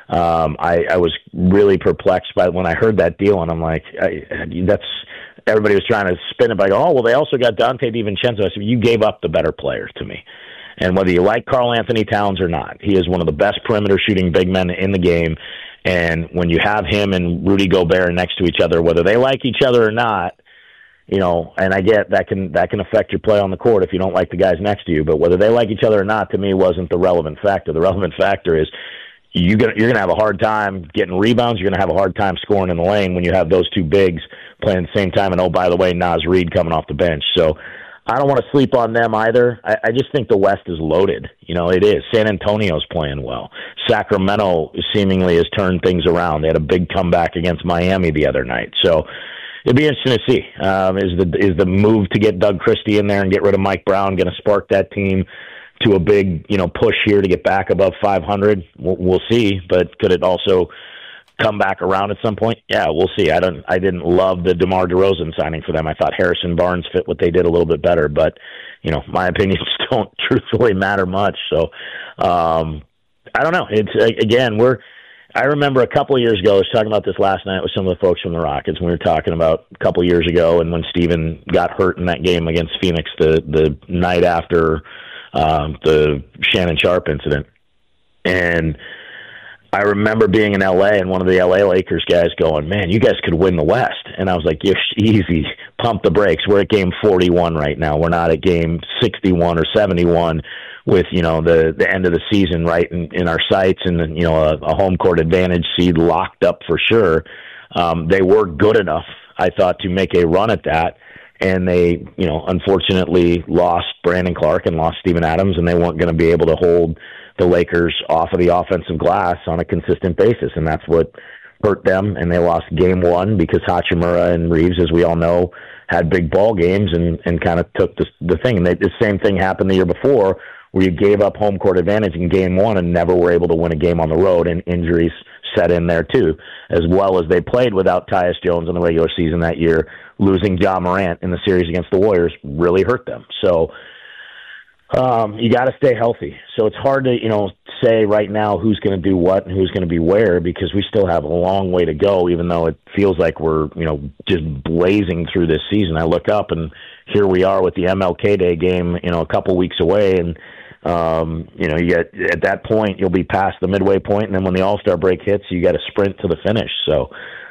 Speaker 2: I was really perplexed by when I heard that deal, and I'm like, everybody was trying to spin it by, they also got Dante DiVincenzo. I said, you gave up the better player to me. And whether you like Karl Anthony Towns or not, he is one of the best perimeter shooting big men in the game. And when you have him and Rudy Gobert next to each other, whether they like each other or not, and I get that can affect your play on the court if you don't like the guys next to you. But whether they like each other or not, to me, wasn't the relevant factor. The relevant factor is you're going to have a hard time getting rebounds. You're going to have a hard time scoring in the lane when you have those two bigs playing at the same time. And, oh, by the way, Naz Reid coming off the bench. So I don't want to sleep on them either. I just think the West is loaded. It is. San Antonio's playing well. Sacramento seemingly has turned things around. They had a big comeback against Miami the other night. So it'd be interesting to see. Is the move to get Doug Christie in there and get rid of Mike Brown going to spark that team to a big push here to get back above 500? We'll see. But could it also come back around at some point? Yeah, we'll see. I didn't love the DeMar DeRozan signing for them. I thought Harrison Barnes fit what they did a little bit better, but my opinions don't truthfully matter much. So I don't know. It's again, I remember a couple of years ago, I was talking about this last night with some of the folks from the Rockets. We were talking about a couple of years ago, and when Steven got hurt in that game against Phoenix the night after the Shannon Sharpe incident, and I remember being in L.A. and one of the L.A. Lakers guys going, "Man, you guys could win the West." And I was like, "Yeah, easy, pump the brakes. We're at game 41 right now. We're not at game 61 or 71 with, the end of the season right in our sights and, a home court advantage seed locked up for sure." They were good enough, I thought, to make a run at that. And they, unfortunately lost Brandon Clark and lost Steven Adams, and they weren't going to be able to hold the Lakers off of the offensive glass on a consistent basis. And that's what hurt them. And they lost game one because Hachimura and Reeves, as we all know, had big ball games and kind of took the thing. And the same thing happened the year before, where you gave up home court advantage in game one and never were able to win a game on the road, and injuries set in there too, as well as they played without Tyus Jones in the regular season that year. Losing Ja Morant in the series against the Warriors really hurt them. So you got to stay healthy. So it's hard to, say right now who's going to do what and who's going to be where, because we still have a long way to go, even though it feels like we're, just blazing through this season. I look up and here we are with the MLK Day game, a couple weeks away, and you get at that point you'll be past the midway point, and then when the All-Star break hits, you got to sprint to the finish. So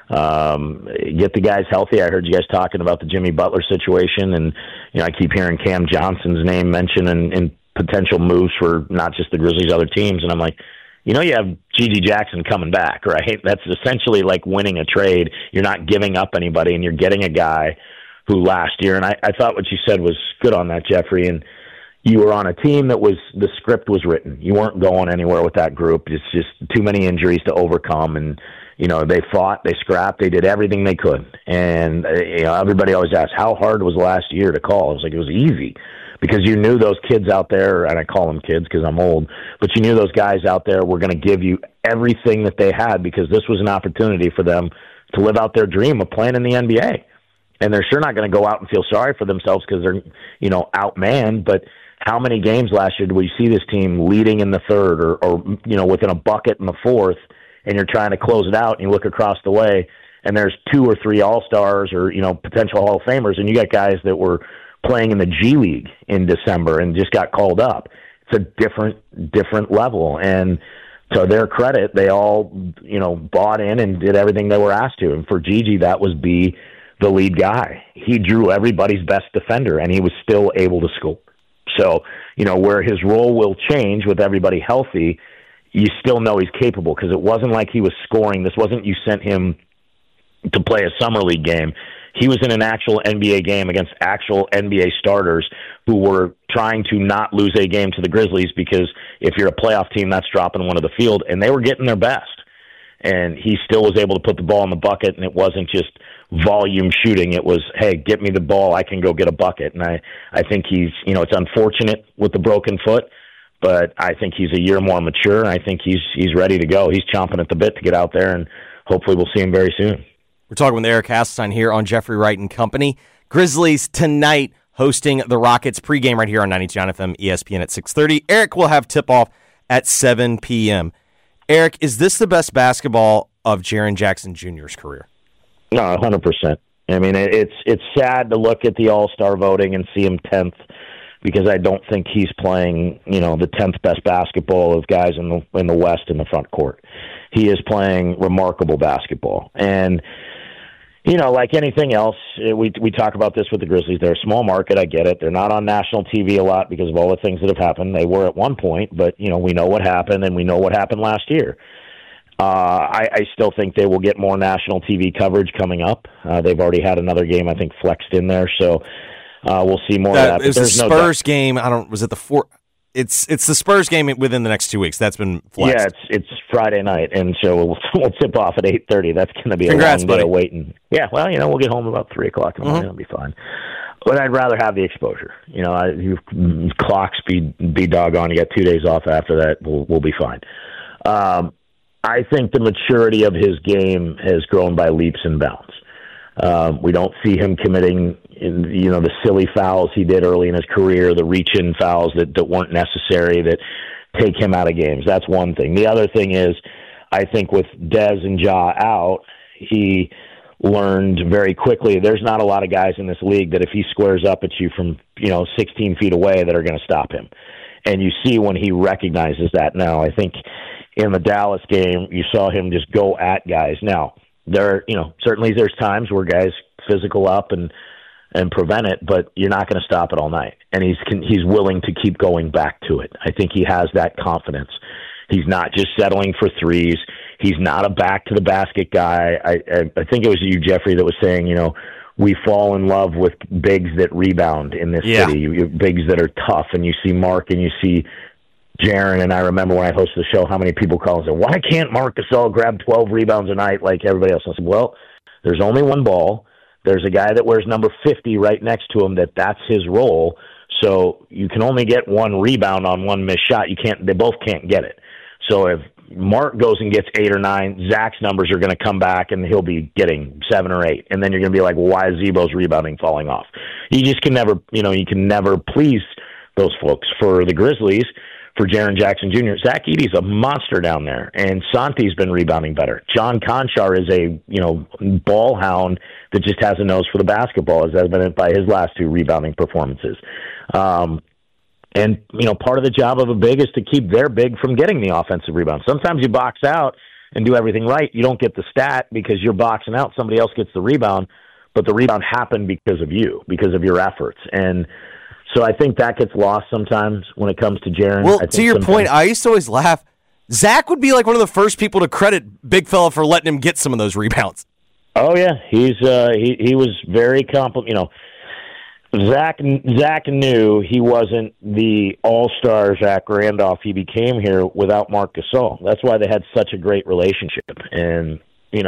Speaker 2: get the guys healthy. I heard you guys talking about the Jimmy Butler situation, and I keep hearing Cam Johnson's name mentioned in potential moves for not just the Grizzlies, other teams, and I'm like, you have Gigi Jackson coming back, right? That's essentially like winning a trade. You're not giving up anybody, and you're getting a guy who last year, and I thought what you said was good on that, Jeffrey, and you were on a team that the script was written. You weren't going anywhere with that group. It's just too many injuries to overcome, and they fought, they scrapped, they did everything they could. And everybody always asks, how hard was last year to call? I was like, it was easy, because you knew those kids out there, and I call them kids because I'm old, but you knew those guys out there were going to give you everything that they had, because this was an opportunity for them to live out their dream of playing in the NBA. And they're sure not going to go out and feel sorry for themselves because they're, outmanned. But how many games last year did we see this team leading in the third or within a bucket in the fourth, and you're trying to close it out, and you look across the way, and there's 2 or 3 All-Stars or, potential Hall of Famers, and you got guys that were playing in the G League in December and just got called up. It's a different level. And to their credit, they all, bought in and did everything they were asked to. And for Gigi, that was be the lead guy. He drew everybody's best defender, and he was still able to score. So, where his role will change with everybody healthy, you still know he's capable, because it wasn't like he was scoring. This wasn't you sent him to play a summer league game. He was in an actual NBA game against actual NBA starters who were trying to not lose a game to the Grizzlies, because if you're a playoff team, that's dropping one to the field, and they were getting their best. And he still was able to put the ball in the bucket, and it wasn't just volume shooting. It was, hey, get me the ball, I can go get a bucket. And I think he's, it's unfortunate with the broken foot, but I think he's a year more mature, and I think he's ready to go. He's chomping at the bit to get out there, and hopefully we'll see him very soon.
Speaker 4: We're talking with Eric Hasseltine here on Jeffrey Wright and Company. Grizzlies tonight hosting the Rockets pregame right here on 92.9 FM ESPN at 6:30. Eric will have tip-off at 7 p.m. Eric, is this the best basketball of Jaren Jackson Jr.'s career?
Speaker 2: No, 100%. I mean, it's sad to look at the All-Star voting and see him 10th, because I don't think he's playing, the 10th best basketball of guys in the West in the front court. He is playing remarkable basketball. And, like anything else, we talk about this with the Grizzlies. They're a small market, I get it. They're not on national TV a lot because of all the things that have happened. They were at one point, but, we know what happened, and we know what happened last year. I still think they will get more national TV coverage coming up. They've already had another game, I think, flexed in there, so we'll see more of that.
Speaker 4: It was the Spurs game. Was it the 4? It's the Spurs game within the next 2 weeks. That's been flexed.
Speaker 2: Yeah, it's Friday night, and so we'll tip off at 8:30. That's going to be
Speaker 4: Congrats,
Speaker 2: a long day
Speaker 4: buddy.
Speaker 2: of waiting. Yeah, well, we'll get home about 3 o'clock in the morning. It'll be fine. But I'd rather have the exposure. Clocks be doggone. You got 2 days off after that. We'll be fine. I think the maturity of his game has grown by leaps and bounds. We don't see him committing, the silly fouls he did early in his career, the reach-in fouls that weren't necessary, that take him out of games. That's one thing. The other thing is, I think with Dez and Ja out, he learned very quickly there's not a lot of guys in this league that if he squares up at you from 16 feet away that are going to stop him. And you see when he recognizes that now. I think in the Dallas game, you saw him just go at guys. Now, certainly there's times where guys physical up and prevent it, but you're not going to stop it all night. And he's willing to keep going back to it. I think he has that confidence. He's not just settling for threes. He's not a back to the basket guy. I think it was you, Jeffrey, that was saying, we fall in love with bigs that rebound in this city. Bigs that are tough, and you see Mark and you see Jaren, and I remember when I hosted the show, how many people call and say, why can't Marc Gasol grab 12 rebounds a night like everybody else? I said, well, there's only one ball. There's a guy that wears number 50 right next to him that's his role. So you can only get one rebound on one missed shot. They both can't get it. So if Mark goes and gets 8 or 9, Zach's numbers are going to come back and he'll be getting 7 or 8. And then you're going to be like, well, why is Zebo's rebounding falling off? You just can never, you can never please those folks. For the Grizzlies, for Jaren Jackson Jr., Zach Edey's a monster down there, and Santi's been rebounding better. John Conchar is a ball hound that just has a nose for the basketball, as evident by his last 2 rebounding performances. And part of the job of a big is to keep their big from getting the offensive rebound. Sometimes you box out and do everything right. You don't get the stat because you're boxing out. Somebody else gets the rebound, but the rebound happened because of you, because of your efforts. And so I think that gets lost sometimes when it comes to Jaren.
Speaker 4: Well, to your point, I used to always laugh. Zach would be like one of the first people to credit Big Fella for letting him get some of those rebounds.
Speaker 2: Oh yeah, he was very Zach knew he wasn't the all-star Zach Randolph he became here without Marc Gasol. That's why they had such a great relationship. And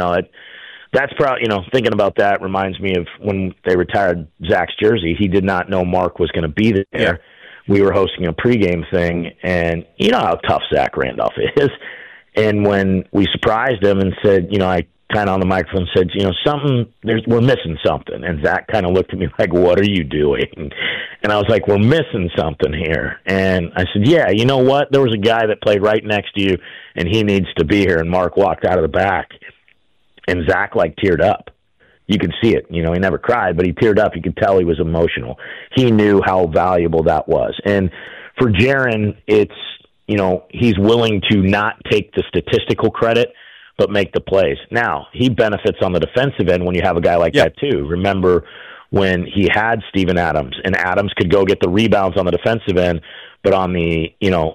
Speaker 2: that's probably, thinking about that reminds me of when they retired Zach's jersey. He did not know Mark was going to be there. Yeah. We were hosting a pregame thing, and you know how tough Zach Randolph is. And when we surprised him and said, I kind of on the microphone said, we're missing something. And Zach kind of looked at me like, what are you doing? And I was like, we're missing something here. And I said, yeah, you know what? There was a guy that played right next to you, and he needs to be here. And Mark walked out of the back, and Zach teared up. You could see it. He never cried, but he teared up. You could tell he was emotional. He knew how valuable that was. And for Jaren, it's, he's willing to not take the statistical credit, but make the plays. Now, he benefits on the defensive end when you have a guy like that too. Remember when he had Steven Adams, and Adams could go get the rebounds on the defensive end, but on the,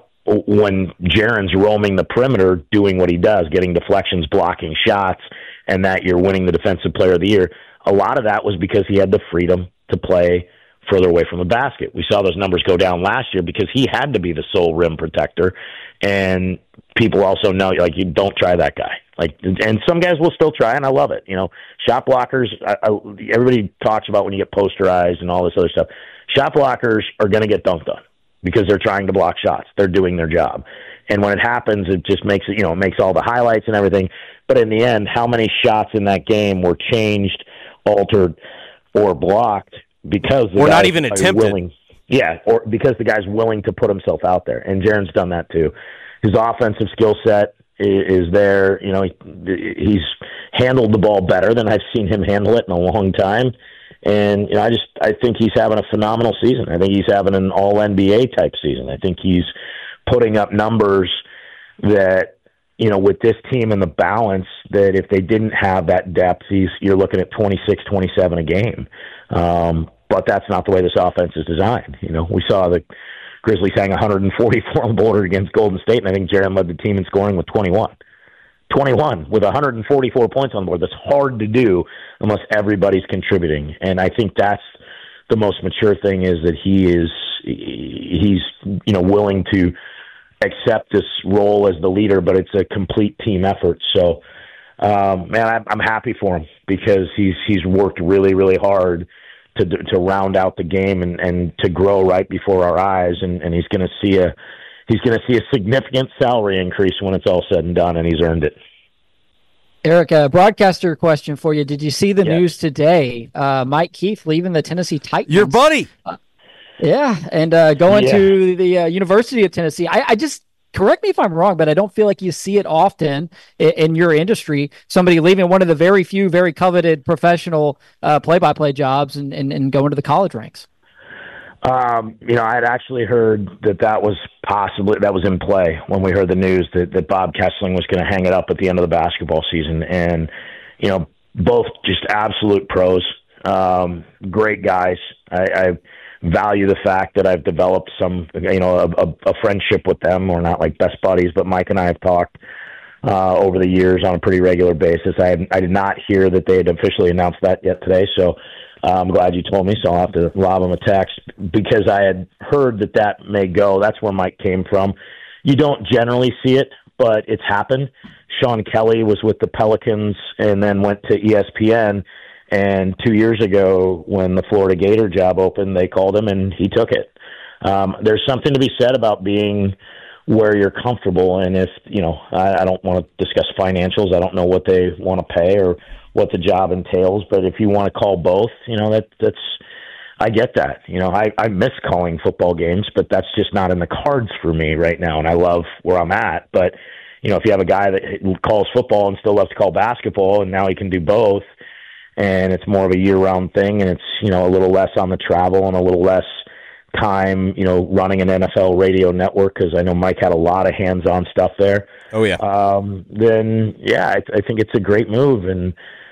Speaker 2: when Jaren's roaming the perimeter, doing what he does, getting deflections, blocking shots, and that you're winning the Defensive Player of the Year, a lot of that was because he had the freedom to play further away from the basket. We saw those numbers go down last year because he had to be the sole rim protector, and people also know, you don't try that guy. And some guys will still try, and I love it. Shot blockers, everybody talks about when you get posterized and all this other stuff. Shot blockers are going to get dunked on because they're trying to block shots. They're doing their job. And when it happens, it just makes it, it makes all the highlights and everything. But in the end, how many shots in that game were changed, altered, or blocked because
Speaker 4: or not even attempted?
Speaker 2: Or because the guy's willing to put himself out there. And Jaren's done that too. His offensive skill set is there. He's handled the ball better than I've seen him handle it in a long time. And I think he's having a phenomenal season. I think he's having an all NBA type season. I think he's putting up numbers that, with this team and the balance, that if they didn't have that depth, you're looking at 26, 27 a game. But that's not the way this offense is designed. We saw the Grizzlies hang 144 on the board against Golden State, and I think Jaren led the team in scoring with 21 with 144 points on the board. That's hard to do unless everybody's contributing. And I think that's the most mature thing, is that he's willing to accept this role as the leader, but it's a complete team effort. So, man, I'm happy for him because he's worked really, really hard to round out the game and to grow right before our eyes, and he's going to see a significant salary increase when it's all said and done, and he's earned it.
Speaker 5: Eric, a broadcaster question for you. Did you see the news today? Mike Keith leaving the Tennessee Titans.
Speaker 4: Your buddy.
Speaker 5: And going to the University of Tennessee. I just, correct me if I'm wrong, but I don't feel like you see it often in your industry, somebody leaving one of the very few, very coveted professional play-by-play jobs and going to the college ranks.
Speaker 2: I had actually heard that was in play when we heard the news that Bob Kessling was going to hang it up at the end of the basketball season. And, both just absolute pros, great guys. I value the fact that I've developed some, a friendship with them. We're not like best buddies, but Mike and I have talked over the years on a pretty regular basis. I did not hear that they had officially announced that yet today, so I'm glad you told me, so I'll have to lob him a text because I had heard that may go. That's where Mike came from. You don't generally see it, but it's happened. Sean Kelly was with the Pelicans and then went to ESPN, and 2 years ago when the Florida Gator job opened, they called him and he took it. There's something to be said about being where you're comfortable, and if, I don't want to discuss financials. I don't know what they want to pay or what the job entails, but if you want to call both, that's I get that. I miss calling football games, but that's just not in the cards for me right now, and I love where I'm at. But, if you have a guy that calls football and still loves to call basketball, and now he can do both, and it's more of a year-round thing, and it's, a little less on the travel and a little less time, running an NFL radio network, because I know Mike had a lot of hands-on stuff there.
Speaker 4: Oh, yeah.
Speaker 2: Then, yeah, I think it's a great move, and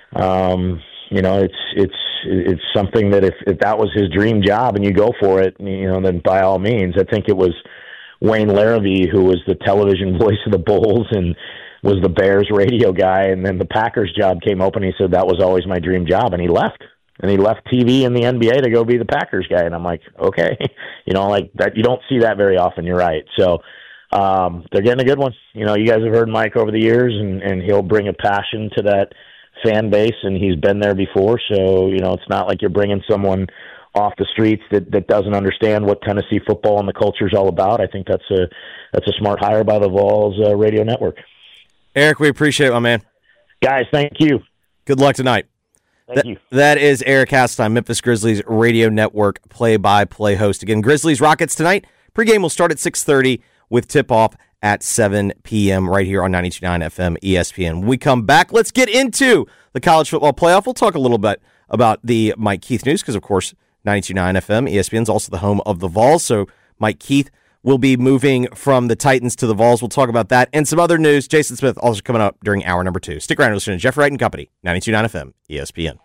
Speaker 2: it's something that if that was his dream job and you go for it, then by all means. I think it was Wayne Larrivee who was the television voice of the Bulls and was the Bears radio guy, and then the Packers job came open. He said that was always my dream job, and he left. And he left TV and the NBA to go be the Packers guy, and I'm like, okay, like that. You don't see that very often. You're right. So they're getting a good one. You guys have heard Mike over the years, and he'll bring a passion to that fan base, and he's been there before, so it's not like you're bringing someone off the streets that doesn't understand what Tennessee football and the culture is all about. I think that's a smart hire by the Vols radio network.
Speaker 4: Eric, we appreciate it, my man.
Speaker 2: Guys, thank you.
Speaker 4: Good luck tonight.
Speaker 2: Thank you.
Speaker 4: That is Eric Hasseltine, Memphis Grizzlies radio network play-by-play host. Again, Grizzlies Rockets tonight. Pregame will start at 6:30 with tip-off at 7 p.m. right here on 92.9 FM ESPN. When we come back, let's get into the college football playoff. We'll talk a little bit about the Mike Keith news because, of course, 92.9 FM ESPN is also the home of the Vols. So Mike Keith will be moving from the Titans to the Vols. We'll talk about that and some other news. Jason Smith also coming up during hour number 2. Stick around and listen to Jeff Wright and Company, 92.9 FM ESPN.